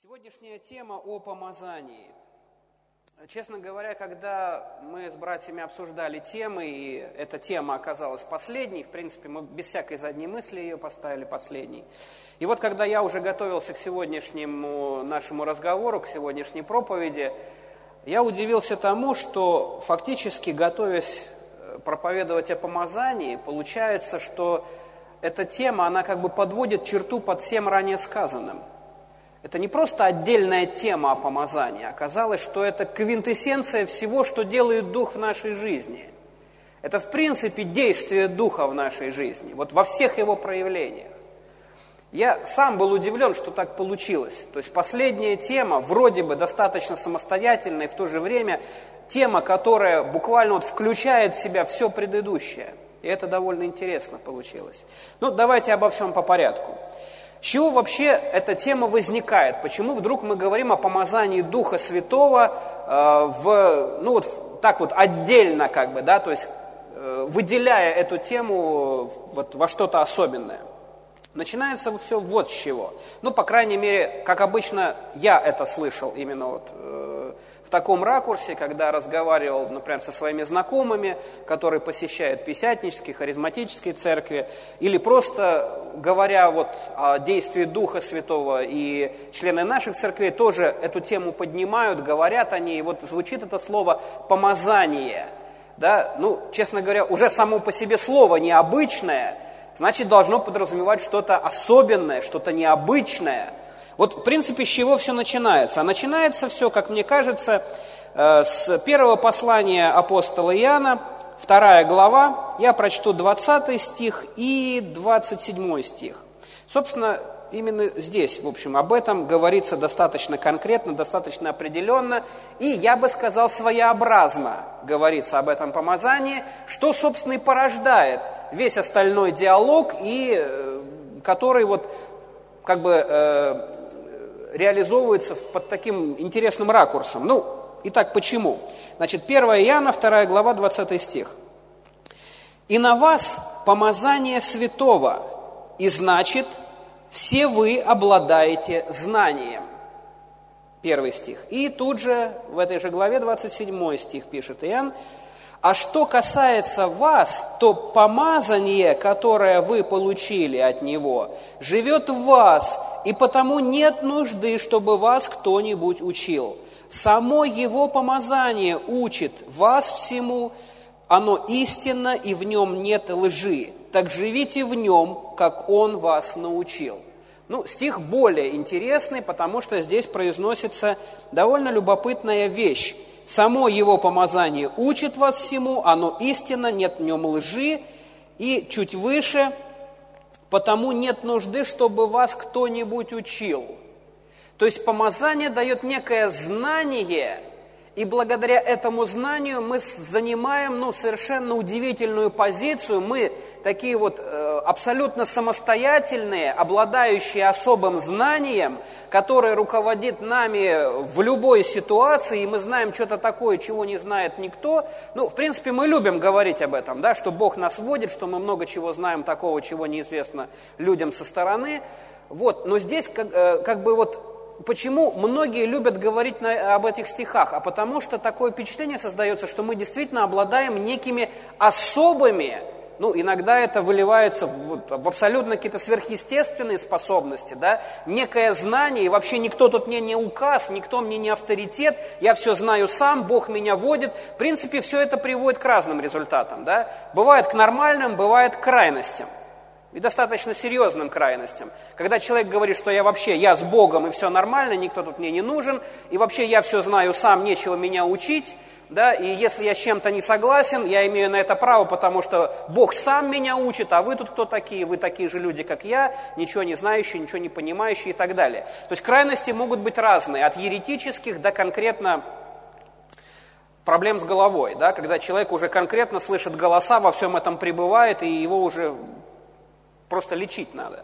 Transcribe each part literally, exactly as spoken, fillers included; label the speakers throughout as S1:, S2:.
S1: Сегодняшняя тема о помазании. Честно говоря, когда мы с братьями обсуждали темы, и эта тема оказалась последней, в принципе, мы без всякой задней мысли ее поставили последней. И вот когда я уже готовился к сегодняшнему нашему разговору, к сегодняшней проповеди, я удивился тому, что фактически, готовясь проповедовать о помазании, получается, что эта тема, она как бы подводит черту под всем ранее сказанным. Это не просто отдельная тема о помазании. Оказалось, что это квинтэссенция всего, что делает Дух в нашей жизни. Это, в принципе, действие Духа в нашей жизни, вот во всех его проявлениях. Я сам был удивлен, что так получилось. То есть последняя тема, вроде бы достаточно самостоятельная, и в то же время тема, которая буквально вот включает в себя все предыдущее. И это довольно интересно получилось. Ну, давайте обо всем по порядку. С чего вообще эта тема возникает? Почему вдруг мы говорим о помазании Духа Святого э, в, ну вот так вот отдельно, как бы, да, то есть э, выделяя эту тему вот во что-то особенное? Начинается все вот с чего. Ну, по крайней мере, как обычно, я это слышал именно вот э, в таком ракурсе, когда разговаривал, например, со своими знакомыми, которые посещают пятидесятнические, харизматические церкви, или просто говоря вот о действии Духа Святого, и члены наших церквей тоже эту тему поднимают, говорят о ней, и вот звучит это слово «помазание». Да? Ну, честно говоря, уже само по себе слово необычное, значит, должно подразумевать что-то особенное, что-то необычное. Вот, в принципе, с чего все начинается? А начинается все, как мне кажется, с первого послания апостола Иоанна, вторая глава, я прочту двадцатый стих и двадцать седьмой стих. Собственно, именно здесь, в общем, об этом говорится достаточно конкретно, достаточно определенно, и, я бы сказал, своеобразно говорится об этом помазании, что, собственно, и порождает весь остальной диалог, и который вот как бы э, реализовывается под таким интересным ракурсом. Ну, итак, почему? Значит, первое Иоанна, вторая глава, двадцатый стих. «И на вас помазание святого, и значит, все вы обладаете знанием». Первый стих. И тут же, в этой же главе, двадцать седьмой стих пишет Иоанн: «А что касается вас, то помазание, которое вы получили от Него, живет в вас, и потому нет нужды, чтобы вас кто-нибудь учил. Само Его помазание учит вас всему, оно истинно, и в нем нет лжи. Так живите в нем, как Он вас научил». Ну, стих более интересный, потому что здесь произносится довольно любопытная вещь. Само Его помазание учит вас всему, оно истинно, нет в нем лжи. И чуть выше, потому нет нужды, чтобы вас кто-нибудь учил. То есть помазание дает некое знание, и благодаря этому знанию мы занимаем ну, совершенно удивительную позицию. Мы такие вот э, абсолютно самостоятельные, обладающие особым знанием, которое руководит нами в любой ситуации, и мы знаем что-то такое, чего не знает никто. Ну, в принципе, мы любим говорить об этом, да, что Бог нас водит, что мы много чего знаем такого, чего неизвестно людям со стороны. Вот. Но здесь как, э, как бы вот... Почему многие любят говорить на, об этих стихах? А потому что такое впечатление создается, что мы действительно обладаем некими особыми, ну, иногда это выливается в, в абсолютно какие-то сверхъестественные способности, да, некое знание, и вообще никто тут мне не указ, никто мне не авторитет, я все знаю сам, Бог меня водит. В принципе, все это приводит к разным результатам, да. Бывает к нормальным, бывает к крайностям. И достаточно серьезным крайностям. Когда человек говорит, что я вообще, я с Богом, и все нормально, никто тут мне не нужен, и вообще я все знаю сам, нечего меня учить, да, и если я с чем-то не согласен, я имею на это право, потому что Бог сам меня учит, а вы тут кто такие? Вы такие же люди, как я, ничего не знающие, ничего не понимающие и так далее. То есть крайности могут быть разные, от еретических до конкретно проблем с головой, да, когда человек уже конкретно слышит голоса, во всем этом пребывает, и его уже... Просто лечить надо.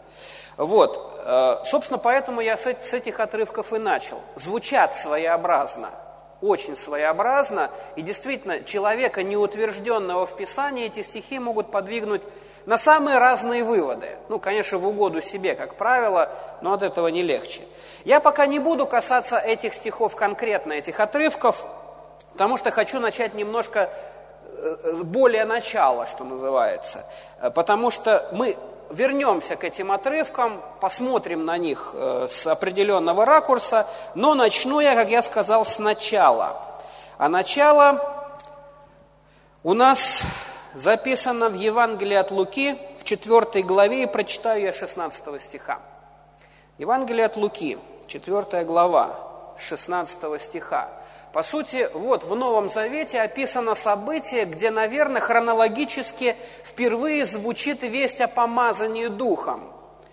S1: Вот. Собственно, поэтому я с этих отрывков и начал. Звучат своеобразно. очень своеобразно, и действительно человека, неутвержденного в Писании, эти стихи могут подвигнуть на самые разные выводы. Ну, конечно, в угоду себе, как правило, но от этого не легче. Я пока не буду касаться этих стихов конкретно, этих отрывков, потому что хочу начать немножко с более начала, что называется. Потому что мы вернемся к этим отрывкам, посмотрим на них с определенного ракурса, но начну я, как я сказал, с начала. А начало у нас записано в Евангелии от Луки, в четвёртой главе, и прочитаю я шестнадцатого стиха. Евангелие от Луки, четвёртая глава, шестнадцатого стиха. По сути, вот в Новом Завете описано событие, где, наверное, хронологически впервые звучит весть о помазании Духом.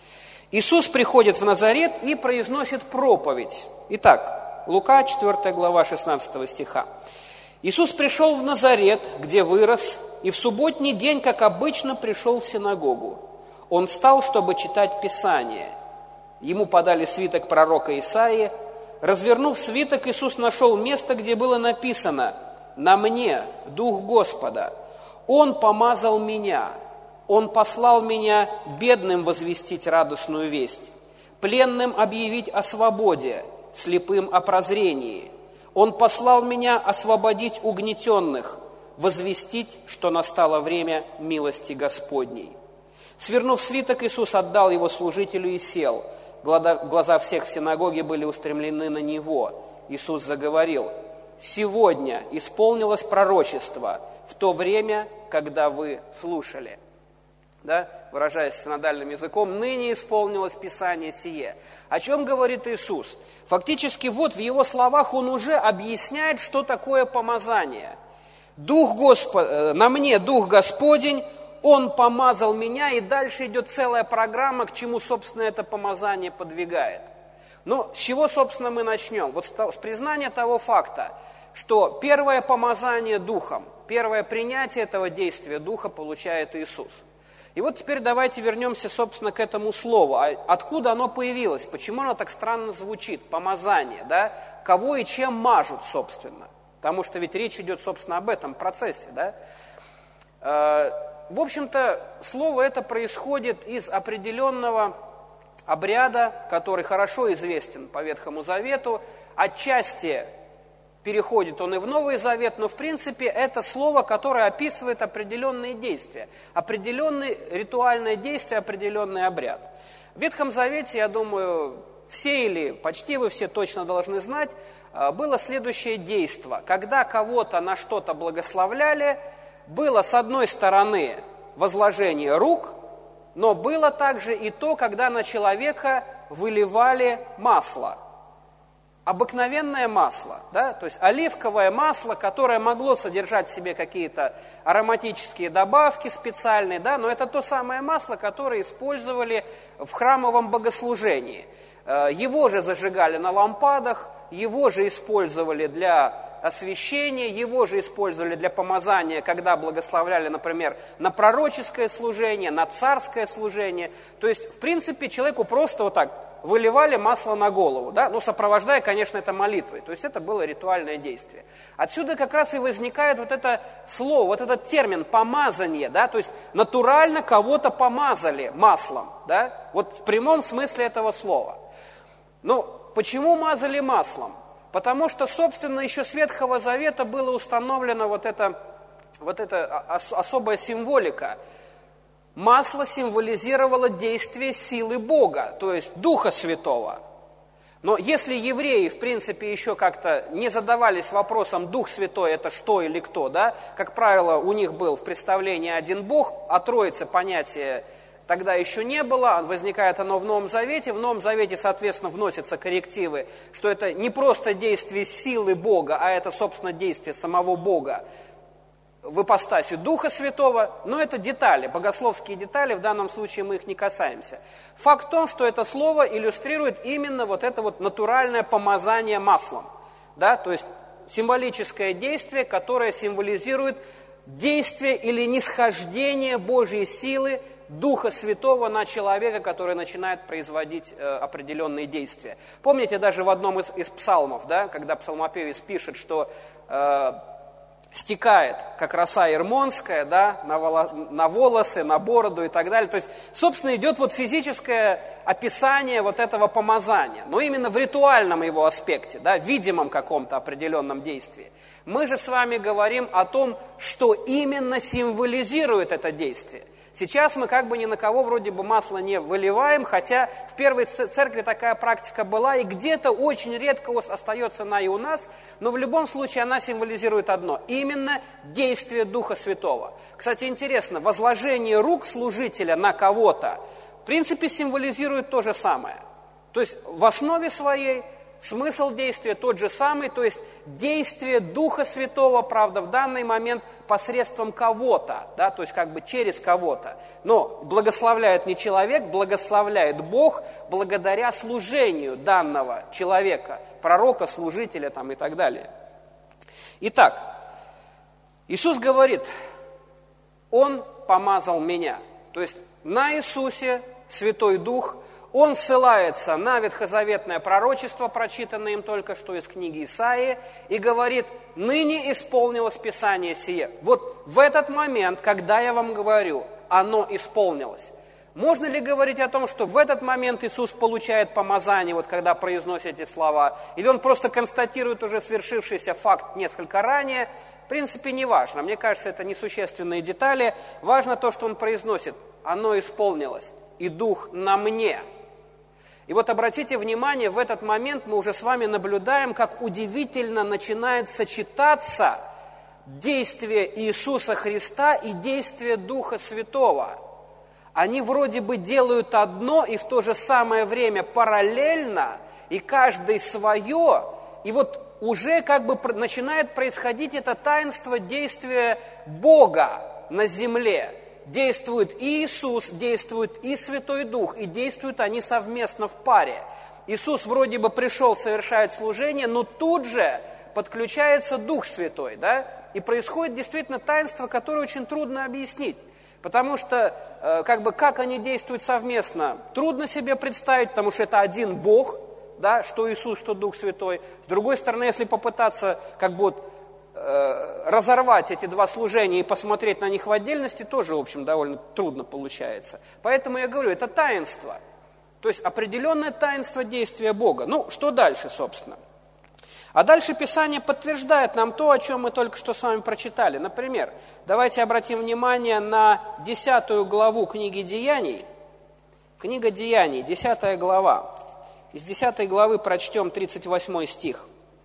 S1: Иисус приходит в Назарет и произносит проповедь. Итак, Лука, четвёртая глава, шестнадцатого стиха. «Иисус пришел в Назарет, где вырос, и в субботний день, как обычно, пришел в синагогу. Он встал, чтобы читать Писание. Ему подали свиток пророка Исаии. Развернув свиток, Иисус нашел место, где было написано: «На мне Дух Господа, Он помазал меня, Он послал меня бедным возвестить радостную весть, пленным объявить о свободе, слепым о прозрении. Он послал меня освободить угнетенных, возвестить, что настало время милости Господней». Свернув свиток, Иисус отдал его служителю и сел. Глаза всех в синагоге были устремлены на Него. Иисус заговорил: «Сегодня исполнилось пророчество в то время, когда вы слушали». Да? Выражаясь синодальным языком, ныне исполнилось Писание сие. О чем говорит Иисус? Фактически вот в Его словах Он уже объясняет, что такое помазание. Дух Господ... «На мне Дух Господень, Он помазал меня», и дальше идет целая программа, к чему, собственно, это помазание подвигает. Но с чего, собственно, мы начнем? Вот с признания того факта, что первое помазание Духом, первое принятие этого действия Духа получает Иисус. И вот теперь давайте вернемся, собственно, к этому слову. Откуда оно появилось? Почему оно так странно звучит? Помазание, да? Кого и чем мажут, собственно? Потому что ведь речь идет, собственно, об этом процессе, да? В общем-то, слово это происходит из определенного обряда, который хорошо известен по Ветхому Завету. Отчасти переходит он и в Новый Завет, но в принципе это слово, которое описывает определенные действия, определенное ритуальное действие, определенный обряд. В Ветхом Завете, я думаю, все или почти вы все точно должны знать, было следующее действие. Когда кого-то на что-то благословляли, было, с одной стороны, возложение рук, но было также и то, когда на человека выливали масло. Обыкновенное масло, да? То есть оливковое масло, которое могло содержать в себе какие-то ароматические добавки специальные, да? Но это то самое масло, которое использовали в храмовом богослужении. Его же зажигали на лампадах, его же использовали для освящения, его же использовали для помазания, когда благословляли, например, на пророческое служение, на царское служение. То есть, в принципе, человеку просто вот так выливали масло на голову, да? Ну, сопровождая, конечно, это молитвой. То есть, это было ритуальное действие. Отсюда как раз и возникает вот это слово, вот этот термин «помазание», да? То есть, натурально кого-то помазали маслом, да? Вот в прямом смысле этого слова. Ну, почему мазали маслом? Потому что, собственно, еще с Ветхого Завета было установлено вот это, вот эта особая символика. Масло символизировало действие силы Бога, то есть Духа Святого. Но если евреи, в принципе, еще как-то не задавались вопросом, Дух Святой это что или кто, да? Как правило, у них был в представлении один Бог, о Троице понятие тогда еще не было, возникает оно в Новом Завете. В Новом Завете, соответственно, вносятся коррективы, что это не просто действие силы Бога, а это, собственно, действие самого Бога в ипостаси Духа Святого, но это детали, богословские детали, в данном случае мы их не касаемся. Факт в том, что это слово иллюстрирует именно вот это вот натуральное помазание маслом, да, то есть символическое действие, которое символизирует действие или нисхождение Божьей силы Духа Святого на человека, который начинает производить э, определенные действия. Помните, даже в одном из, из псалмов, да, когда псалмопевец пишет, что э, стекает, как роса ирмонская, да, на, воло, на волосы, на бороду и так далее. То есть, собственно, идет вот физическое описание вот этого помазания, но именно в ритуальном его аспекте, да, видимом каком-то определенном действии. Мы же с вами говорим о том, что именно символизирует это действие. Сейчас мы как бы ни на кого вроде бы масло не выливаем, хотя в первой церкви такая практика была, и где-то очень редко остается она и у нас, но в любом случае она символизирует одно, именно действие Духа Святого. Кстати, интересно, возложение рук служителя на кого-то, в принципе, символизирует то же самое. То есть в основе своей смысл действия тот же самый, то есть действие Духа Святого, правда, в данный момент посредством кого-то, да, то есть как бы через кого-то. Но благословляет не человек, благословляет Бог благодаря служению данного человека, пророка, служителя там, и так далее. Итак, Иисус говорит, Он помазал меня. То есть на Иисусе Святой Дух, Он ссылается на ветхозаветное пророчество, прочитанное им только что из книги Исаии, и говорит, ныне исполнилось Писание сие. Вот в этот момент, когда я вам говорю, оно исполнилось. Можно ли говорить о том, что в этот момент Иисус получает помазание, вот когда произносит эти слова, или Он просто констатирует уже свершившийся факт несколько ранее? В принципе, не важно. Мне кажется, это несущественные детали. Важно то, что Он произносит. Оно исполнилось, и Дух на мне. И вот обратите внимание, в этот момент мы уже с вами наблюдаем, как удивительно начинает сочетаться действие Иисуса Христа и действие Духа Святого. Они вроде бы делают одно и в то же самое время параллельно, и каждый свое, и вот уже как бы начинает происходить это таинство действия Бога на земле. Действует и Иисус, действует и Святой Дух, и действуют они совместно в паре. Иисус вроде бы пришел совершать служение, но тут же подключается Дух Святой, да? И происходит действительно таинство, которое очень трудно объяснить. Потому что, э, как бы, как они действуют совместно, трудно себе представить, потому что это один Бог, да, что Иисус, что Дух Святой. С другой стороны, если попытаться, как бы, вот, разорвать эти два служения и посмотреть на них в отдельности, тоже, в общем, довольно трудно получается. Поэтому я говорю, это таинство. То есть определенное таинство действия Бога. Ну, что дальше, собственно? А дальше Писание подтверждает нам то, о чем мы только что с вами прочитали. Например, давайте обратим внимание на десятую главу книги Деяний. Книга Деяний, десятая глава. Из десятой главы прочтем тридцать восьмой стих.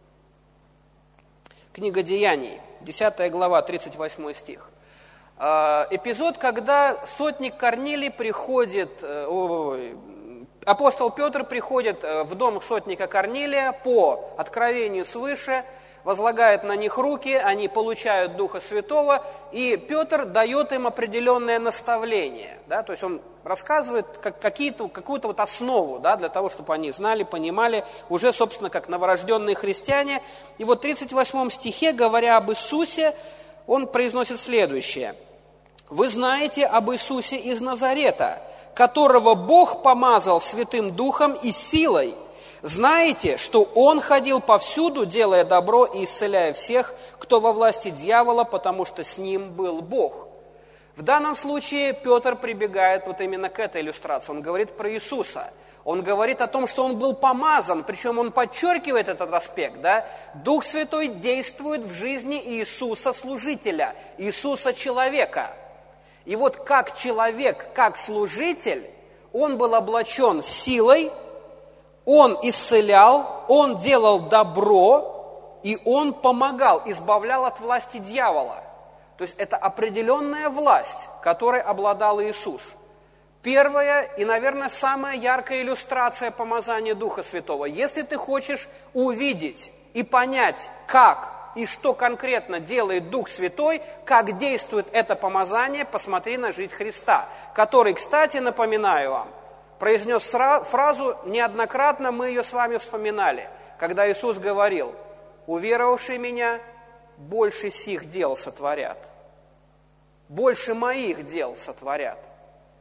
S1: Книга Деяний, десятая глава, тридцать восьмой стих. Эпизод, когда сотник Корнилий приходит, ой, апостол Петр приходит в дом сотника Корнилия по откровению свыше, возлагает на них руки, они получают Духа Святого, и Петр дает им определенное наставление. Да, то есть он рассказывает как, какие-то, какую-то вот основу, да, для того, чтобы они знали, понимали, уже, собственно, как новорожденные христиане. И вот в тридцать восьмом стихе, говоря об Иисусе, он произносит следующее. «Вы знаете об Иисусе из Назарета, которого Бог помазал Святым Духом и силой. Знаете, что Он ходил повсюду, делая добро и исцеляя всех, кто во власти дьявола, потому что с Ним был Бог». В данном случае Петр прибегает вот именно к этой иллюстрации. Он говорит про Иисуса. Он говорит о том, что Он был помазан, причем он подчеркивает этот аспект. Да? Дух Святой действует в жизни Иисуса служителя, Иисуса человека. И вот как человек, как служитель, Он был облачен силой, Он исцелял, Он делал добро, и Он помогал, избавлял от власти дьявола. То есть это определенная власть, которой обладал Иисус. Первая и, наверное, самая яркая иллюстрация помазания Духа Святого. Если ты хочешь увидеть и понять, как и что конкретно делает Дух Святой, как действует это помазание, посмотри на жизнь Христа, который, кстати, напоминаю вам, произнес фразу, неоднократно мы ее с вами вспоминали, когда Иисус говорил: «Уверовавшие меня больше сих дел сотворят, больше моих дел сотворят».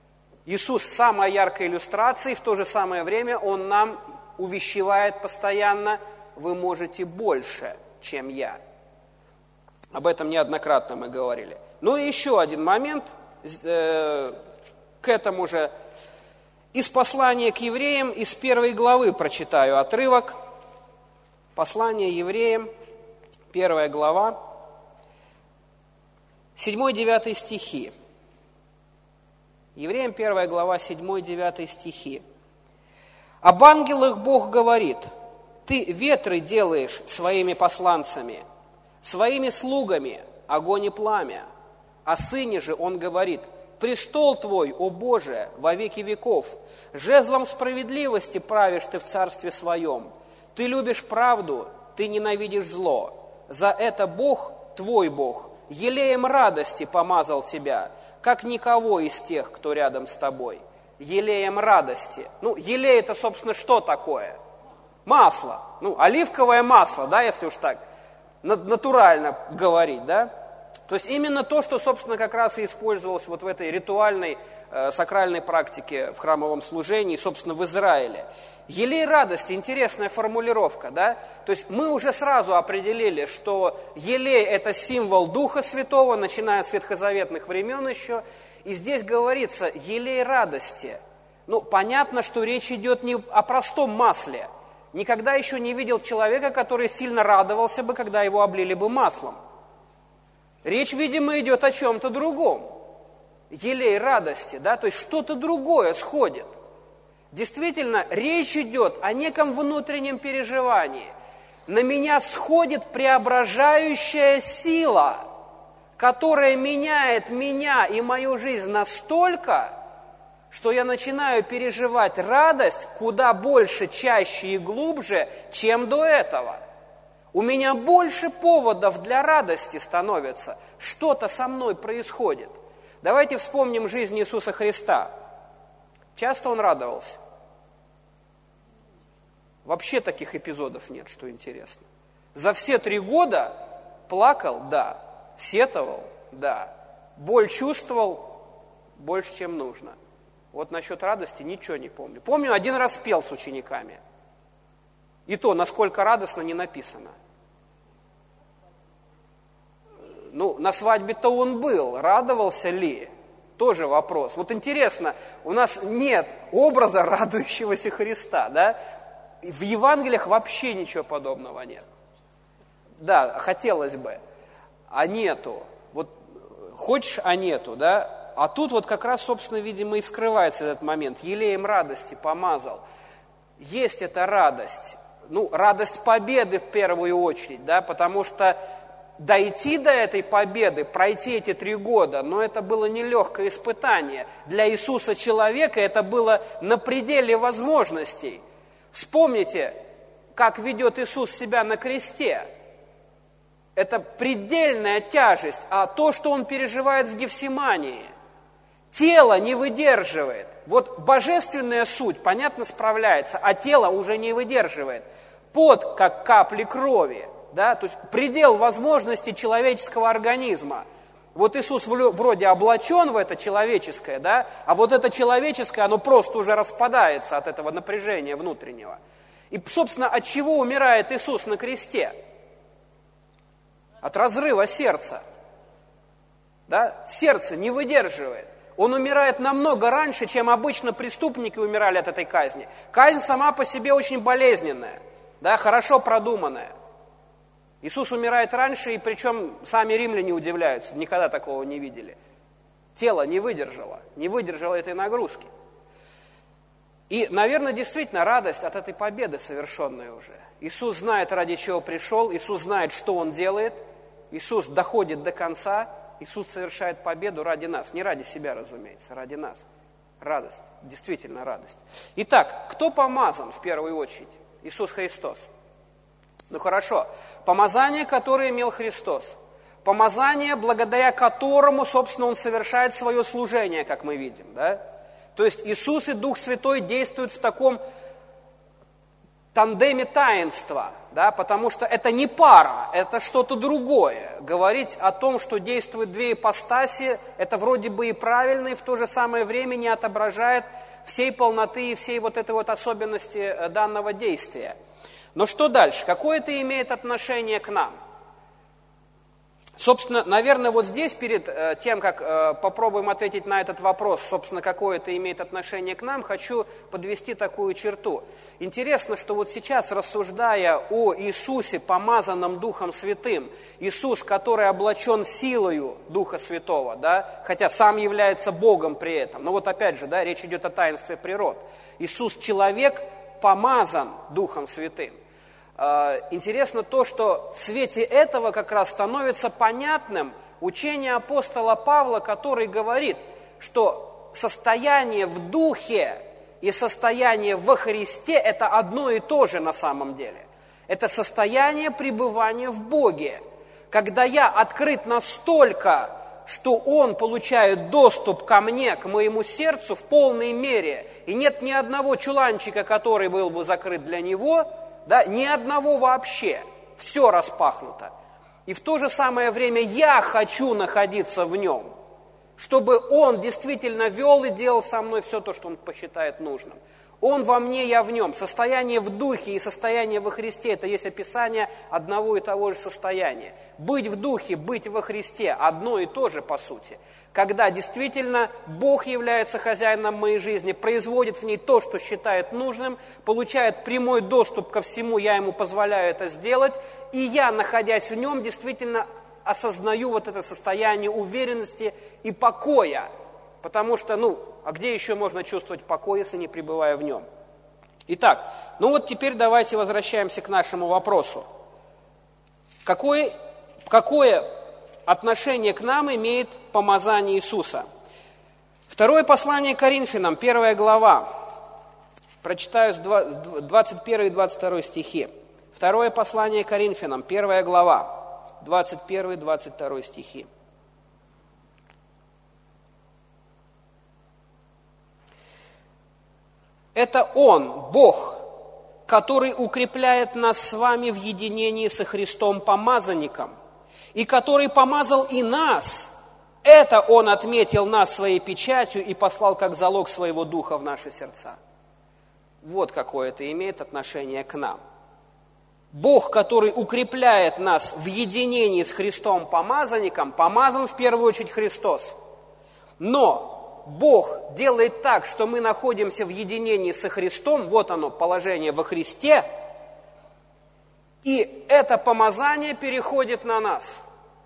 S1: Иисус самая яркая иллюстрация, и в то же самое время Он нам увещевает постоянно: вы можете больше, чем я. Об этом неоднократно мы говорили. Ну и еще один момент, э, к этому же. Из послания к евреям, из первой главы прочитаю отрывок. Послание евреям, первая глава, седьмой-девятый стихи. Евреям первая глава, седьмой-девятый стихи. «Об ангелах Бог говорит: ты ветры делаешь своими посланцами, своими слугами огонь и пламя. О сыне же Он говорит: престол твой, о Боже, во веки веков, жезлом справедливости правишь ты в царстве своем. Ты любишь правду, ты ненавидишь зло. За это Бог, твой Бог, елеем радости помазал тебя, как никого из тех, кто рядом с тобой». Елеем радости. Ну, елей это, собственно, что такое? Масло. Ну, оливковое масло, да, если уж так натурально говорить, да? То есть именно то, что, собственно, как раз и использовалось вот в этой ритуальной, э, сакральной практике в храмовом служении, собственно, в Израиле. Елей радости, интересная формулировка, да? То есть мы уже сразу определили, что елей – это символ Духа Святого, начиная с ветхозаветных времен еще. И здесь говорится елей радости. Ну, понятно, что речь идет не о простом масле. Никогда еще не видел человека, который сильно радовался бы, когда его облили бы маслом. Речь, видимо, идет о чем-то другом. Елей радости, да, то есть что-то другое сходит. Действительно, речь идет о неком внутреннем переживании. На меня сходит преображающая сила, которая меняет меня и мою жизнь настолько, что я начинаю переживать радость куда больше, чаще и глубже, чем до этого. У меня больше поводов для радости становится. Что-то со мной происходит. Давайте вспомним жизнь Иисуса Христа. Часто Он радовался? Вообще таких эпизодов нет, что интересно. За все три года плакал? Да. Сетовал? Да. Боль чувствовал? Больше, чем нужно. Вот насчет радости ничего не помню. Помню, один раз пел с учениками. И то, насколько радостно, не написано. Ну, на свадьбе-то он был, радовался ли? Тоже вопрос. Вот интересно, у нас нет образа радующегося Христа, да? В Евангелиях вообще ничего подобного нет. Да, хотелось бы, а нету. Вот хочешь, а нету, да? А тут вот как раз, собственно, видимо, и вскрывается этот момент. Елеем радости помазал. Есть эта радость. Ну, радость победы в первую очередь, да, потому что дойти до этой победы, пройти эти три года, но это было нелегкое испытание. Для Иисуса человека это было на пределе возможностей. Вспомните, как ведет Иисус себя на кресте. Это предельная тяжесть, а то, что Он переживает в Гефсимании, тело не выдерживает. Вот божественная суть, понятно, справляется, а тело уже не выдерживает. Пот, как капли крови, да, то есть предел возможностей человеческого организма. Вот Иисус вроде облачен в это человеческое, да, а вот это человеческое, оно просто уже распадается от этого напряжения внутреннего. И, собственно, от чего умирает Иисус на кресте? От разрыва сердца. Да? Сердце не выдерживает. Он умирает намного раньше, чем обычно преступники умирали от этой казни. Казнь сама по себе очень болезненная, да, хорошо продуманная. Иисус умирает раньше, и причем сами римляне удивляются, никогда такого не видели. Тело не выдержало, не выдержало этой нагрузки. И, наверное, действительно радость от этой победы совершенной уже. Иисус знает, ради чего пришел, Иисус знает, что Он делает, Иисус доходит до конца, Иисус совершает победу ради нас, не ради себя, разумеется, ради нас. Радость, действительно радость. Итак, кто помазан в первую очередь? Иисус Христос. Ну хорошо, помазание, которое имел Христос. Помазание, благодаря которому, собственно, Он совершает свое служение, как мы видим, да? То есть Иисус и Дух Святой действуют в таком тандеме таинства, да, потому что это не пара, это что-то другое. Говорить о том, что действуют две ипостаси, это вроде бы и правильно, и в то же самое время не отображает всей полноты и всей вот этой вот особенности данного действия. Но что дальше? Какое это имеет отношение к нам? Собственно, наверное, вот здесь, перед э, тем, как э, попробуем ответить на этот вопрос, собственно, какое это имеет отношение к нам, хочу подвести такую черту. Интересно, что вот сейчас, рассуждая о Иисусе, помазанном Духом Святым, Иисус, который облачен силою Духа Святого, да, хотя сам является Богом при этом, но вот опять же, да, речь идет о таинстве природ. Иисус, человек, помазан Духом Святым. Интересно то, что в свете этого как раз становится понятным учение апостола Павла, который говорит, что состояние в Духе и состояние во Христе – это одно и то же на самом деле. Это состояние пребывания в Боге, когда я открыт настолько, что Он получает доступ ко мне, к моему сердцу в полной мере, и нет ни одного чуланчика, который был бы закрыт для Него, да, ни одного вообще, все распахнуто. И в то же самое время я хочу находиться в Нем, чтобы Он действительно вел и делал со мной все то, что Он посчитает нужным. Он во мне, я в Нем. Состояние в Духе и состояние во Христе – это есть описание одного и того же состояния. Быть в Духе, быть во Христе – одно и то же по сути. Когда действительно Бог является хозяином моей жизни, производит в ней то, что считает нужным, получает прямой доступ ко всему, я Ему позволяю это сделать, и я, находясь в Нем, действительно осознаю вот это состояние уверенности и покоя. Потому что, ну, а где еще можно чувствовать покой, если не пребывая в Нем? Итак, ну вот теперь давайте возвращаемся к нашему вопросу. Какое, какое отношение к нам имеет помазание Иисуса? Второе послание Коринфянам, первая глава. Прочитаю с двадцать первого и двадцать второго стихи. Второе послание Коринфянам, первая глава, двадцать первый и двадцать второй стихи. Это Он, Бог, который укрепляет нас с вами в единении со Христом помазанником, и который помазал и нас. Это Он отметил нас своей печатью и послал как залог своего Духа в наши сердца. Вот какое это имеет отношение к нам. Бог, который укрепляет нас в единении с Христом помазанником, помазан в первую очередь Христос. Но Бог делает так, что мы находимся в единении со Христом, вот оно, положение во Христе, и это помазание переходит на нас.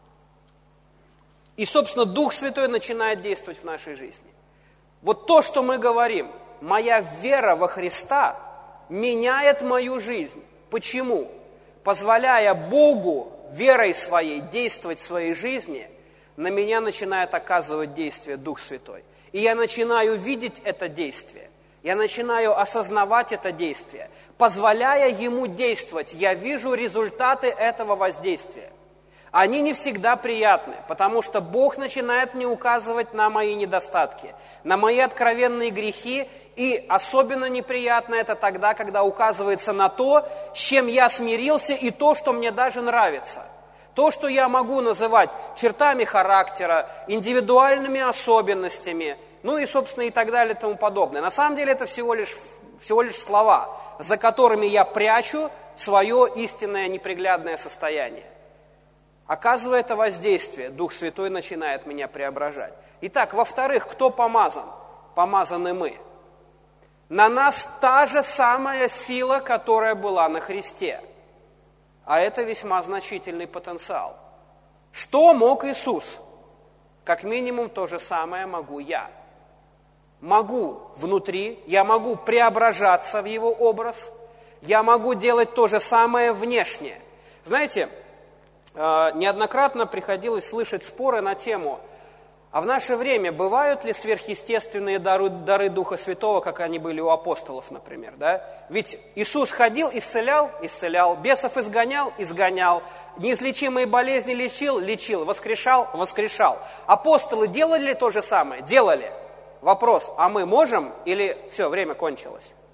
S1: И, собственно, Дух Святой начинает действовать в нашей жизни. Вот то, что мы говорим, моя вера во Христа меняет мою жизнь. Почему? Позволяя Богу верой своей действовать в своей жизни, на меня начинает оказывать действие Дух Святой. И я начинаю видеть это действие, я начинаю осознавать это действие. Позволяя Ему действовать, я вижу результаты этого воздействия. Они не всегда приятны, потому что Бог начинает мне указывать на мои недостатки, на мои откровенные грехи, и особенно неприятно это тогда, когда указывается на то, с чем я смирился, и то, что мне даже нравится. То, что я могу называть чертами характера, индивидуальными особенностями, ну и, собственно, и так далее и тому подобное. На самом деле это всего лишь, всего лишь слова, за которыми я прячу свое истинное неприглядное состояние. Оказывая это воздействие, Дух Святой начинает меня преображать. Итак, во-вторых, кто помазан? Помазаны мы. На нас та же самая сила, которая была на Христе. А это весьма значительный потенциал. Что мог Иисус? Как минимум то же самое могу я. Могу внутри, я могу преображаться в Его образ, я могу делать то же самое внешне. Знаете, неоднократно приходилось слышать споры на тему, а в наше время бывают ли сверхъестественные дары, дары Духа Святого, как они были у апостолов, например, да? Ведь Иисус ходил, исцелял, исцелял, бесов изгонял, изгонял, неизлечимые болезни лечил, лечил, воскрешал, воскрешал. Апостолы делали ли то же самое? Делали. Вопрос, а мы можем или все, время кончилось?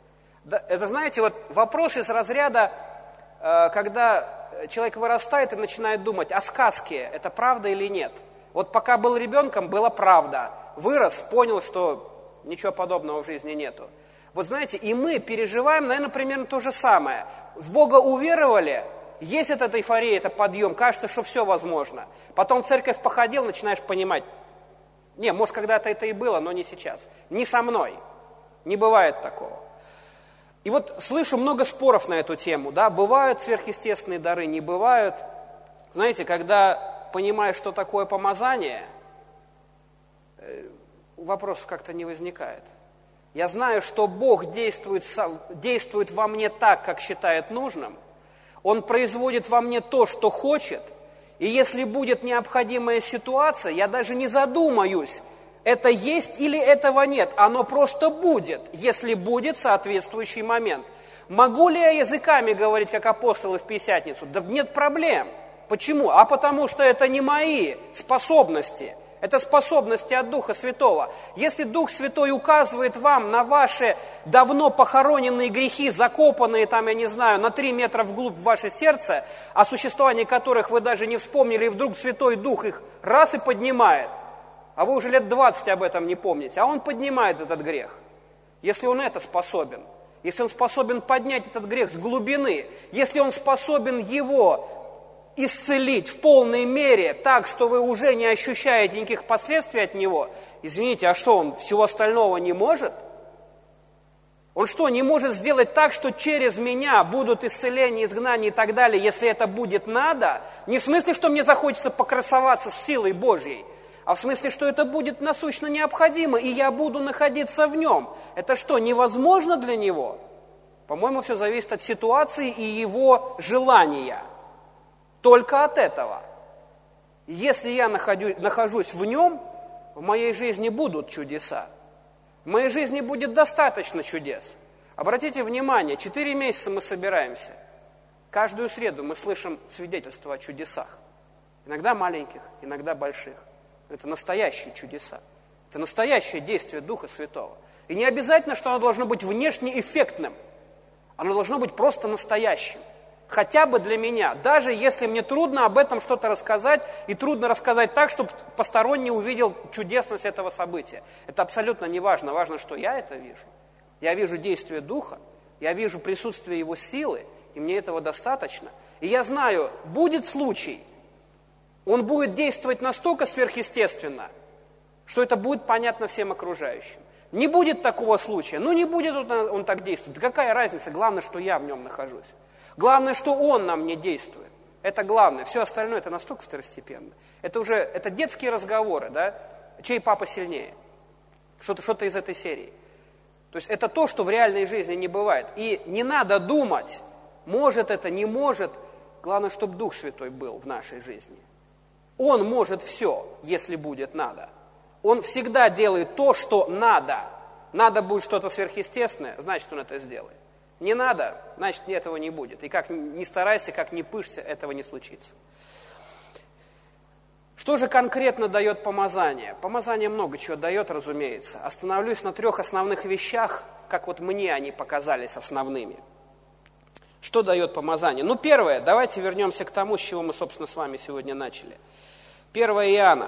S1: Это, знаете, вот вопрос из разряда, когда человек вырастает и начинает думать, а сказки – это правда или нет? Вот пока был ребенком, была правда. Вырос, понял, что ничего подобного в жизни нету. Вот знаете, и мы переживаем, наверное, примерно то же самое. В Бога уверовали, есть эта эйфория, это подъем, кажется, что все возможно. Потом в церковь походил, начинаешь понимать, не, может, когда-то это и было, но не сейчас. Не со мной. Не бывает такого. И вот слышу много споров на эту тему, да, бывают сверхъестественные дары, не бывают. Знаете, когда понимаешь, что такое помазание, вопросов как-то не возникает. Я знаю, что Бог действует, действует во мне так, как считает нужным. Он производит во мне то, что хочет. И если будет необходимая ситуация, я даже не задумаюсь, это есть или этого нет. Оно просто будет, если будет соответствующий момент. Могу ли я языками говорить, как апостолы в Пятидесятницу? Да нет проблем. Почему? А потому что это не мои способности. Это способности от Духа Святого. Если Дух Святой указывает вам на ваши давно похороненные грехи, закопанные там, я не знаю, на три метра вглубь в ваше сердце, о существовании которых вы даже не вспомнили, и вдруг Святой Дух их раз и поднимает, а вы уже лет двадцать об этом не помните, а Он поднимает этот грех. Если Он это способен, если Он способен поднять этот грех с глубины, если Он способен его исцелить в полной мере так, что вы уже не ощущаете никаких последствий от него, извините, а что, Он всего остального не может? Он что, не может сделать так, что через меня будут исцеления, изгнания и так далее, если это будет надо? Не в смысле, что мне захочется покрасоваться с силой Божьей, а в смысле, что это будет насущно необходимо, и я буду находиться в нем. Это что, невозможно для него? По-моему, все зависит от ситуации и его желания. Только от этого. Если я находю, нахожусь в нем, в моей жизни будут чудеса. В моей жизни будет достаточно чудес. Обратите внимание, четыре месяца мы собираемся. Каждую среду мы слышим свидетельства о чудесах. Иногда маленьких, иногда больших. Это настоящие чудеса. Это настоящее действие Духа Святого. И не обязательно, что оно должно быть внешне эффектным. Оно должно быть просто настоящим. Хотя бы для меня, даже если мне трудно об этом что-то рассказать, и трудно рассказать так, чтобы посторонний увидел чудесность этого события. Это абсолютно не важно. Важно, что я это вижу. Я вижу действие Духа, я вижу присутствие Его силы, и мне этого достаточно. И я знаю, будет случай, Он будет действовать настолько сверхъестественно, что это будет понятно всем окружающим. Не будет такого случая, ну не будет он, он так действовать. Да какая разница, главное, что я в нем нахожусь. Главное, что Он на мне действует. Это главное. Все остальное это настолько второстепенно. Это уже это детские разговоры, да? Чей папа сильнее? Что-то, что-то из этой серии. То есть это то, что в реальной жизни не бывает. И не надо думать, может это, не может. Главное, чтобы Дух Святой был в нашей жизни. Он может все, если будет надо. Он всегда делает то, что надо. Надо будет что-то сверхъестественное, значит, Он это сделает. Не надо, значит, этого не будет. И как ни старайся, как ни пышься, этого не случится. Что же конкретно дает помазание? Помазание много чего дает, разумеется. Остановлюсь на трех основных вещах, как вот мне они показались основными. Что дает помазание? Ну, первое, давайте вернемся к тому, с чего мы, собственно, с вами сегодня начали. первое Иоанна.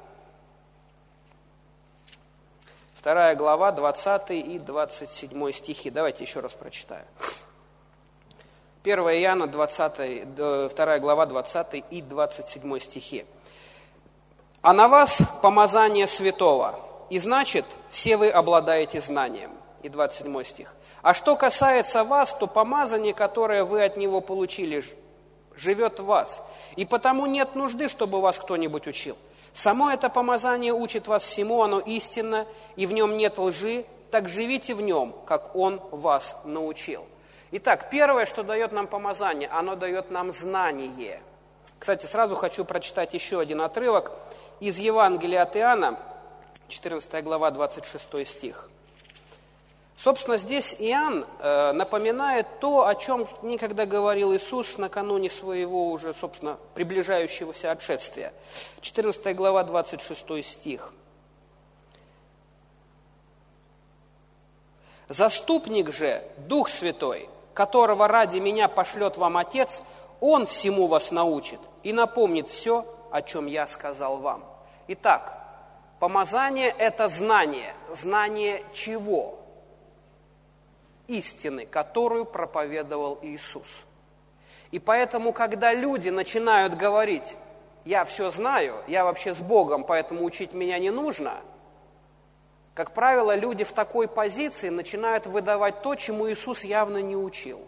S1: Вторая глава, двадцатый и двадцать седьмой стихи. Давайте еще раз прочитаю. первое Иоанна, двадцатая, вторая глава, двадцатый и двадцать седьмой стихи. «А на вас помазание святого, и значит, все вы обладаете знанием». И двадцать седьмой стих. «А что касается вас, то помазание, которое вы от него получили, живет в вас, и потому нет нужды, чтобы вас кто-нибудь учил. Само это помазание учит вас всему, оно истинно, и в нем нет лжи, так живите в нем, как Он вас научил». Итак, первое, что дает нам помазание, оно дает нам знание. Кстати, сразу хочу прочитать еще один отрывок из Евангелия от Иоанна, четырнадцатая глава, двадцать шестой стих. Собственно, здесь Иоанн э, напоминает то, о чем никогда говорил Иисус накануне своего уже, собственно, приближающегося отшествия. четырнадцатая глава, двадцать шестой стих. Заступник же, Дух Святой, которого ради меня пошлет вам Отец, Он всему вас научит и напомнит все, о чем я сказал вам». Итак, помазание – это знание. Знание чего? Истины, которую проповедовал Иисус. И поэтому, когда люди начинают говорить: «Я все знаю, я вообще с Богом, поэтому учить меня не нужно», как правило, люди в такой позиции начинают выдавать то, чему Иисус явно не учил.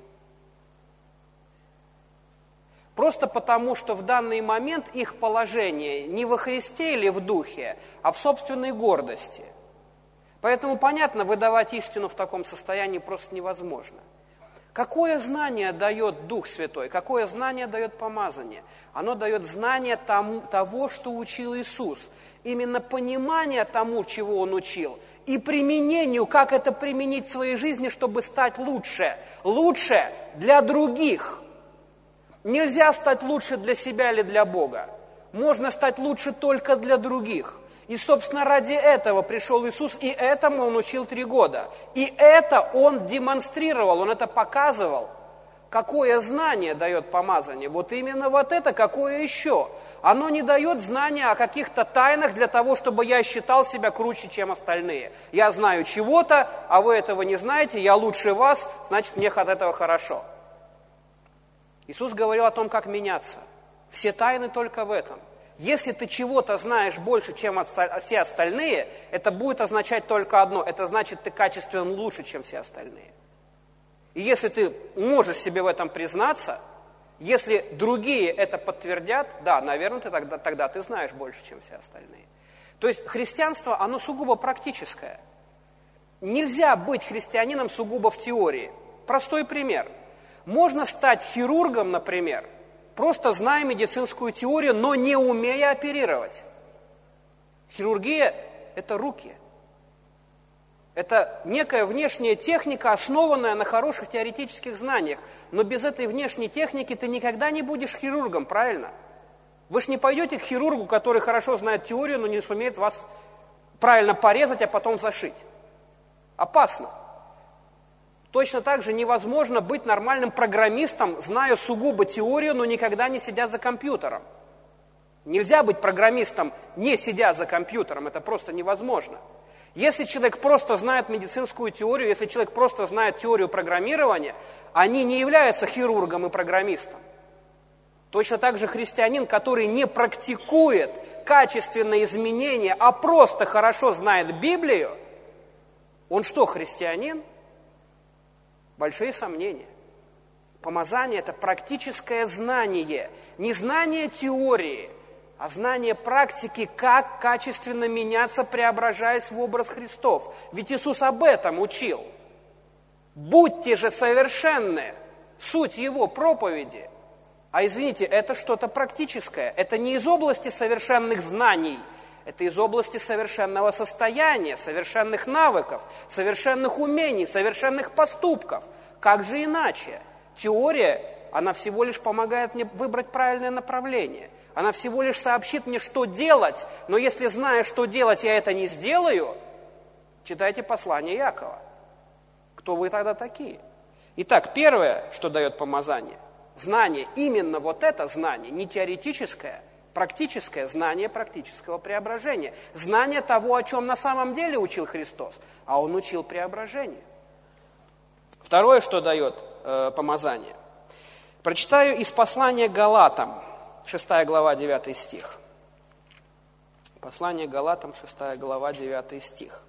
S1: Просто потому, что в данный момент их положение не во Христе или в Духе, а в собственной гордости. Поэтому, понятно, выдавать истину в таком состоянии просто невозможно. Какое знание дает Дух Святой? Какое знание дает помазание? Оно дает знание тому, того, что учил Иисус. Именно понимание тому, чего Он учил, и применению, как это применить в своей жизни, чтобы стать лучше. Лучше для других. Нельзя стать лучше для себя или для Бога. Можно стать лучше только для других. И, собственно, ради этого пришел Иисус, и этому Он учил три года. И это Он демонстрировал, Он это показывал. Какое знание дает помазание? Вот именно вот это, какое еще? Оно не дает знания о каких-то тайнах для того, чтобы я считал себя круче, чем остальные. Я знаю чего-то, а вы этого не знаете, я лучше вас, значит, мне от этого хорошо. Иисус говорил о том, как меняться. Все тайны только в этом. Если ты чего-то знаешь больше, чем все остальные, это будет означать только одно. Это значит, ты качественно лучше, чем все остальные. И если ты можешь себе в этом признаться, если другие это подтвердят, да, наверное, ты тогда, тогда ты знаешь больше, чем все остальные. То есть христианство, оно сугубо практическое. Нельзя быть христианином сугубо в теории. Простой пример. Можно стать хирургом, например, просто зная медицинскую теорию, но не умея оперировать. Хирургия – это руки. Это некая внешняя техника, основанная на хороших теоретических знаниях. Но без этой внешней техники ты никогда не будешь хирургом, правильно? Вы же не пойдете к хирургу, который хорошо знает теорию, но не сумеет вас правильно порезать, а потом зашить. Опасно. Точно так же невозможно быть нормальным программистом, зная сугубо теорию, но никогда не сидя за компьютером. Нельзя быть программистом, не сидя за компьютером, это просто невозможно. Если человек просто знает медицинскую теорию, если человек просто знает теорию программирования, они не являются хирургом и программистом. Точно так же христианин, который не практикует качественные изменения, а просто хорошо знает Библию, он что, христианин? Большие сомнения. Помазание – это практическое знание, не знание теории, а знание практики, как качественно меняться, преображаясь в образ Христов. Ведь Иисус об этом учил. «Будьте же совершенны», суть Его проповеди. А извините, это что-то практическое, это не из области совершенных знаний, это из области совершенного состояния, совершенных навыков, совершенных умений, совершенных поступков. Как же иначе? Теория, она всего лишь помогает мне выбрать правильное направление. Она всего лишь сообщит мне, что делать, но если, зная, что делать, я это не сделаю, читайте послание Иакова. Кто вы тогда такие? Итак, первое, что дает помазание, знание, именно вот это знание, не теоретическое, практическое знание практического преображения. Знание того, о чем на самом деле учил Христос, а Он учил преображению. Второе, что дает э, помазание. Прочитаю из послания Галатам, шестая глава, девятый стих. Послание Галатам, шестая глава, девятый стих.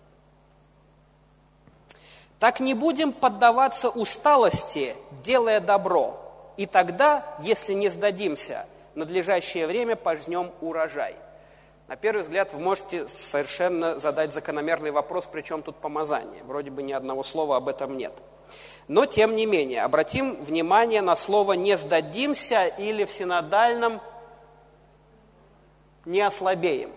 S1: «Так не будем поддаваться усталости, делая добро, и тогда, если не сдадимся, в надлежащее время пожнем урожай». На первый взгляд, вы можете совершенно задать закономерный вопрос, при чем тут помазание. Вроде бы ни одного слова об этом нет. Но, тем не менее, обратим внимание на слово «не сдадимся» или в синодальном «не ослабеем».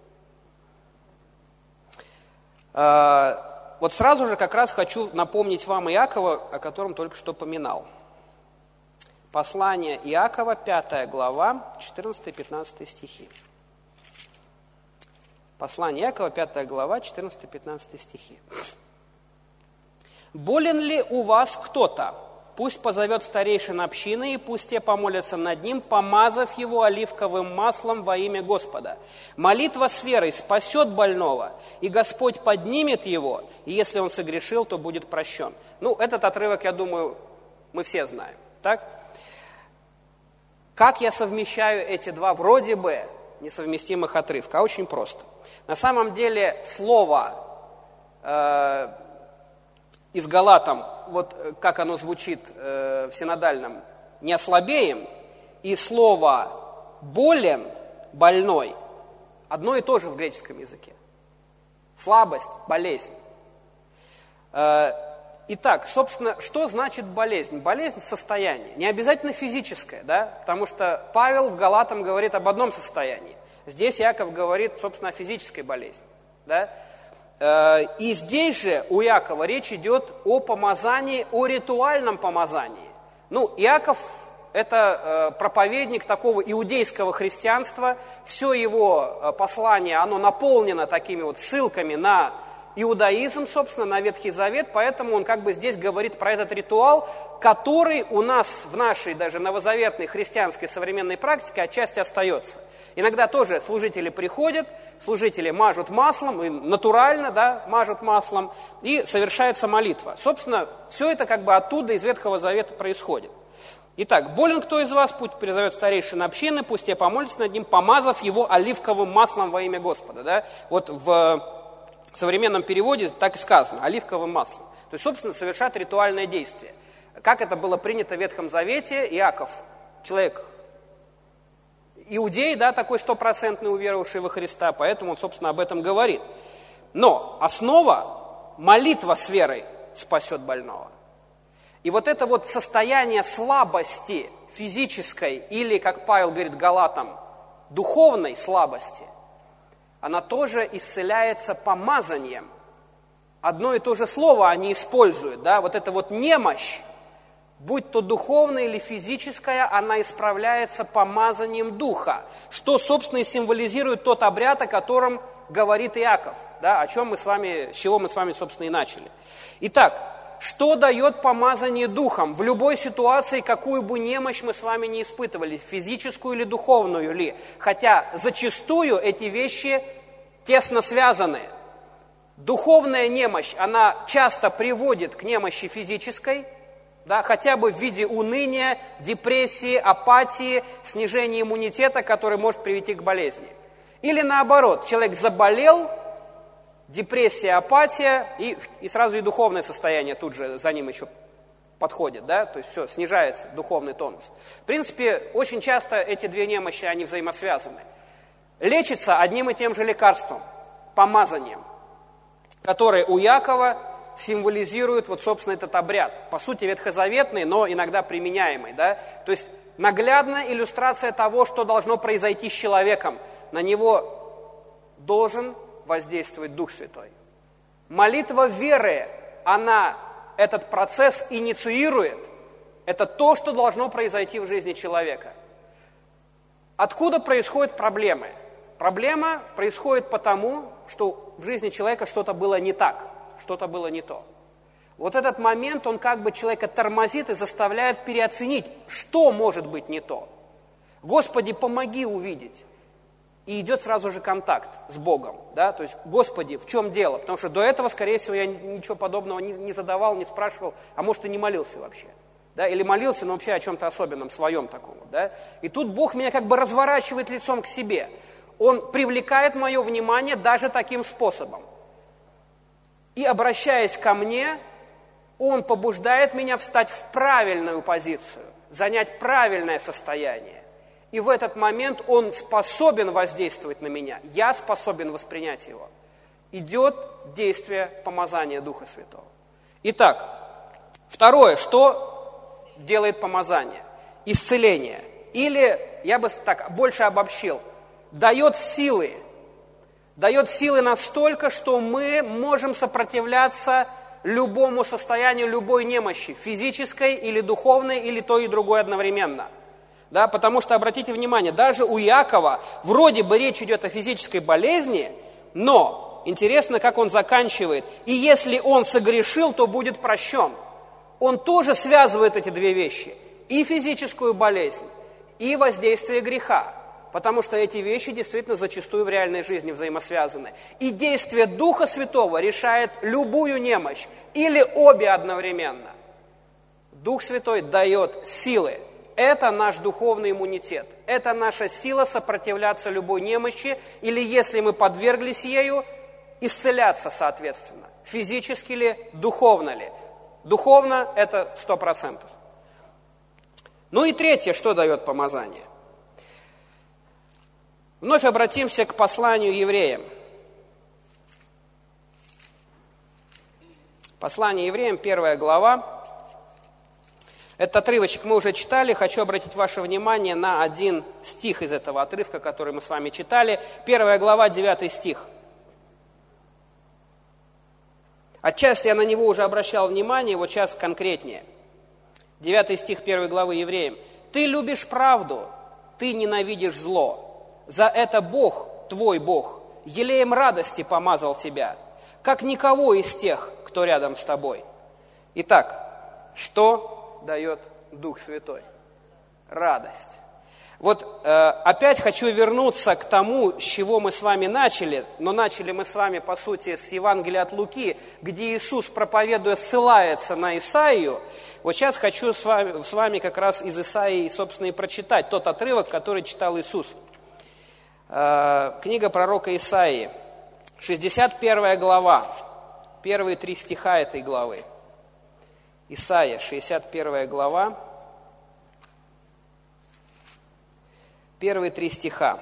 S1: Вот сразу же как раз хочу напомнить вам Иакова, о котором только что поминал. Послание Иакова, пятая глава, четырнадцатый-пятнадцатый стихи. Послание Иакова, пятая глава, четырнадцатый-пятнадцатый стихи. «Болен ли у вас кто-то? Пусть позовет старейшин общины, и пусть те помолятся над ним, помазав его оливковым маслом во имя Господа. Молитва с верой спасет больного, и Господь поднимет его, и если он согрешил, то будет прощен». Ну, этот отрывок, я думаю, мы все знаем, так? Как я совмещаю эти два вроде бы несовместимых отрывка? Очень просто. На самом деле слово э, из Галатам, вот как оно звучит э, в синодальном, «не ослабеем», и слово «болен», «больной» одно и то же в греческом языке. Слабость, болезнь. Э, итак, собственно, что значит болезнь? Болезнь – состояние, не обязательно физическое, да? Потому что Павел в Галатам говорит об одном состоянии. Здесь Иаков говорит, собственно, о физической болезни, да? И здесь же у Иакова речь идет о помазании, о ритуальном помазании. Ну, Иаков – это проповедник такого иудейского христианства. Все его послание, оно наполнено такими вот ссылками на иудаизм, собственно, на Ветхий Завет. Поэтому он как бы здесь говорит про этот ритуал, который у нас в нашей даже новозаветной христианской современной практике отчасти остается. Иногда тоже служители приходят, служители мажут маслом, и натурально, да, мажут маслом, и совершается молитва. Собственно, все это как бы оттуда, из Ветхого Завета происходит. Итак, болен кто из вас, пусть призовет старейшин общины, пусть те помолятся над ним, помазав его оливковым маслом во имя Господа. Да? Вот в современном переводе так и сказано, оливковым маслом. То есть, собственно, совершать ритуальное действие. Как это было принято в Ветхом Завете, Иаков, человек иудей, да, такой стопроцентный уверовавший во Христа, поэтому он, собственно, об этом говорит. Но основа – молитва с верой спасет больного. И вот это вот состояние слабости физической или, как Павел говорит Галатам, духовной слабости, она тоже исцеляется помазанием. Одно и то же слово они используют, да, вот эта вот немощь, будь то духовная или физическая, она исправляется помазанием Духа, что, собственно, и символизирует тот обряд, о котором говорит Иаков, да, о чем мы с вами, с чего мы с вами, собственно, и начали. Итак, что дает помазание Духом в любой ситуации, какую бы немощь мы с вами не испытывали, физическую или духовную ли, хотя зачастую эти вещи тесно связаны. Духовная немощь, она часто приводит к немощи физической, да, хотя бы в виде уныния, депрессии, апатии, снижения иммунитета, который может привести к болезни. Или наоборот, человек заболел, депрессия, апатия, и, и сразу и духовное состояние тут же за ним еще подходит, да, то есть все, снижается духовный тонус. В принципе, очень часто эти две немощи, они взаимосвязаны. Лечится одним и тем же лекарством, помазанием, которое у Иакова символизирует вот, собственно, этот обряд. По сути, ветхозаветный, но иногда применяемый, да, то есть наглядная иллюстрация того, что должно произойти с человеком. На него должен воздействовать Дух Святой. Молитва веры, она этот процесс инициирует. Это то, что должно произойти в жизни человека. Откуда происходят проблемы? Проблема происходит потому, что в жизни человека что-то было не так, что-то было не то. Вот этот момент, он как бы человека тормозит и заставляет переоценить, что может быть не то. Господи, помоги увидеть. И идет сразу же контакт с Богом, да, то есть, Господи, в чем дело? Потому что до этого, скорее всего, я ничего подобного не, не задавал, не спрашивал, а может и не молился вообще, да, или молился, но вообще о чем-то особенном, своем таком, да. И тут Бог меня как бы разворачивает лицом к себе. Он привлекает мое внимание даже таким способом. И, обращаясь ко мне, Он побуждает меня встать в правильную позицию, занять правильное состояние. И в этот момент Он способен воздействовать на меня. Я способен воспринять Его. Идет действие помазания Духа Святого. Итак, второе, что делает помазание? Исцеление. Или, я бы так больше обобщил, дает силы. Дает силы настолько, что мы можем сопротивляться любому состоянию, любой немощи, физической или духовной, или то и другое одновременно. Да, потому что, обратите внимание, даже у Иакова вроде бы речь идет о физической болезни, но Но интересно, как он заканчивает. И если он согрешил, то будет прощен. Он тоже связывает эти две вещи. И физическую болезнь, и воздействие греха. Потому что эти вещи действительно зачастую в реальной жизни взаимосвязаны. И действие Духа Святого решает любую немощь. Или обе одновременно. Дух Святой дает силы. Это наш духовный иммунитет. Это наша сила сопротивляться любой немощи. Или если мы подверглись ею, исцеляться соответственно. Физически ли, духовно ли. Духовно это сто процентов. Ну и третье, что дает помазание. Вновь обратимся к посланию евреям. Послание евреям, первая глава. Этот отрывочек мы уже читали. Хочу обратить ваше внимание на один стих из этого отрывка, который мы с вами читали. Первая глава, девятый стих. Отчасти я на него уже обращал внимание, вот сейчас конкретнее. Девятый стих первой главы евреям. «Ты любишь правду, ты ненавидишь зло. За это Бог, твой Бог, елеем радости помазал тебя, как никого из тех, кто рядом с тобой». Итак, что дает Дух Святой? Радость. Вот э, опять хочу вернуться к тому, с чего мы с вами начали, но начали мы с вами, по сути, с Евангелия от Луки, где Иисус, проповедуя, ссылается на Исаию. Вот сейчас хочу с вами, с вами как раз из Исаии, собственно, и прочитать тот отрывок, который читал Иисус. Э, книга пророка Исаии, шестьдесят первая глава, первые три стиха этой главы. Исаия, шестьдесят первая глава. Первые три стиха.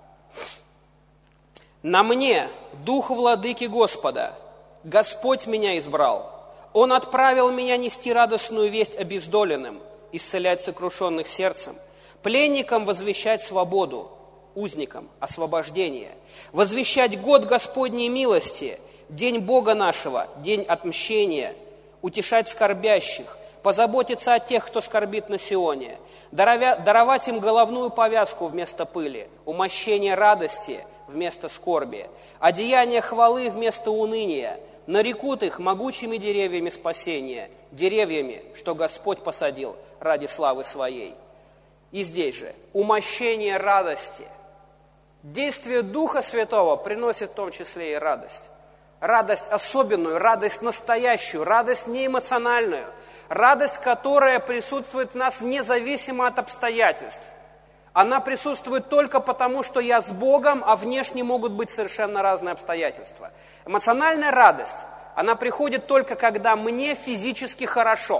S1: «На мне дух владыки Господа, Господь меня избрал. Он отправил меня нести радостную весть обездоленным, исцелять сокрушенных сердцем, пленникам возвещать свободу, узникам освобождение, возвещать год Господней милости, день Бога нашего, день отмщения, утешать скорбящих, позаботиться о тех, кто скорбит на Сионе, даровать им головную повязку вместо пыли, умощение радости вместо скорби, одеяние хвалы вместо уныния, нарекут их могучими деревьями спасения, деревьями, что Господь посадил ради славы Своей». И здесь же умощение радости. Действие Духа Святого приносит в том числе и радость. Радость особенную, радость настоящую, радость неэмоциональную, радость, которая присутствует в нас независимо от обстоятельств. Она присутствует только потому, что я с Богом, а внешне могут быть совершенно разные обстоятельства. Эмоциональная радость, она приходит только когда мне физически хорошо.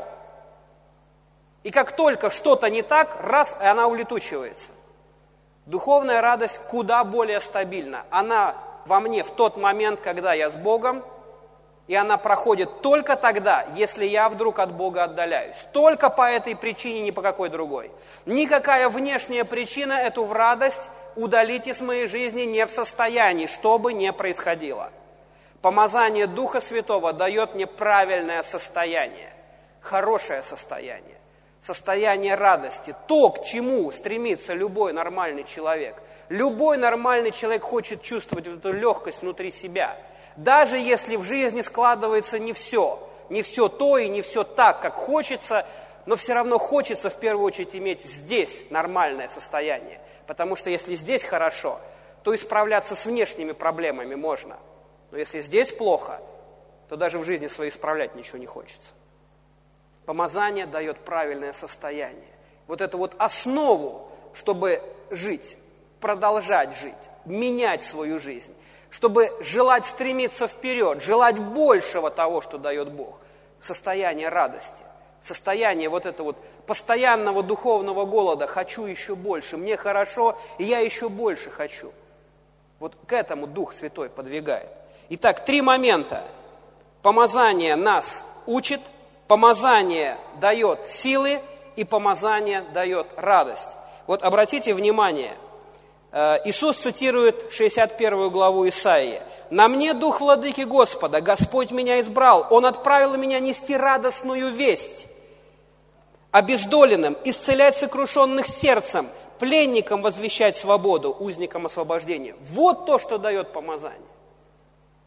S1: И как только что-то не так, раз, и она улетучивается. Духовная радость куда более стабильна. Она во мне в тот момент, когда я с Богом, и она проходит только тогда, если я вдруг от Бога отдаляюсь. Только по этой причине, ни по какой другой. Никакая внешняя причина эту радость удалить из моей жизни не в состоянии, что бы ни происходило. Помазание Духа Святого дает мне правильное состояние, хорошее состояние. Состояние радости, то, к чему стремится любой нормальный человек. Любой нормальный человек хочет чувствовать эту легкость внутри себя. Даже если в жизни складывается не все, не все то и не все так, как хочется, но все равно хочется в первую очередь иметь здесь нормальное состояние. Потому что если здесь хорошо, то и справляться с внешними проблемами можно. Но если здесь плохо, то даже в жизни своей исправлять ничего не хочется. Помазание дает правильное состояние. Вот эту вот основу, чтобы жить, продолжать жить, менять свою жизнь, чтобы желать стремиться вперед, желать большего того, что дает Бог. Состояние радости, состояние вот этого вот постоянного духовного голода. Хочу еще больше, мне хорошо, и я еще больше хочу. Вот к этому Дух Святой подвигает. Итак, три момента. Помазание нас учит, помазание дает силы, и помазание дает радость. Вот обратите внимание, Иисус цитирует шестьдесят первую главу Исаии. «На мне дух владыки Господа, Господь меня избрал, Он отправил меня нести радостную весть, обездоленным, исцелять сокрушенных сердцем, пленникам возвещать свободу, узникам освобождение». Вот то, что дает помазание.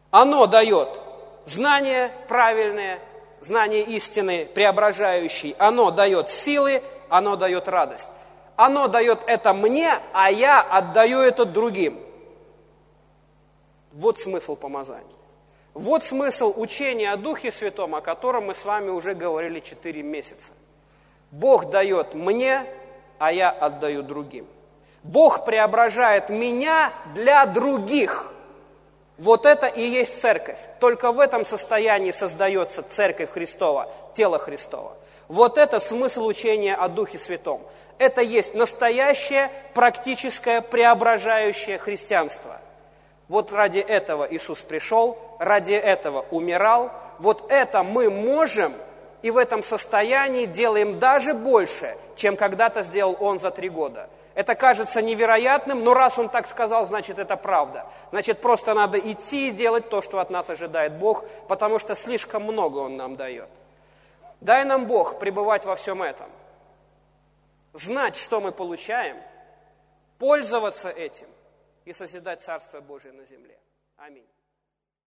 S1: Оно дает знания правильные, знание истины преображающей. Оно дает силы, оно дает радость. Оно дает это мне, а я отдаю это другим. Вот смысл помазания. Вот смысл учения о Духе Святом, о котором мы с вами уже говорили четыре месяца. Бог дает мне, а я отдаю другим. Бог преображает меня для других. Вот это и есть церковь. Только в этом состоянии создается церковь Христова, тело Христова. Вот это смысл учения о Духе Святом. Это есть настоящее, практическое, преображающее христианство. Вот ради этого Иисус пришел, ради этого умирал. Вот это мы можем и в этом состоянии делаем даже больше, чем когда-то сделал Он за три года. Это кажется невероятным, но раз Он так сказал, значит это правда. Значит, просто надо идти и делать то, что от нас ожидает Бог, потому что слишком много Он нам дает. Дай нам Бог пребывать во всем этом, знать, что мы получаем, пользоваться этим и созидать Царство Божие на земле. Аминь.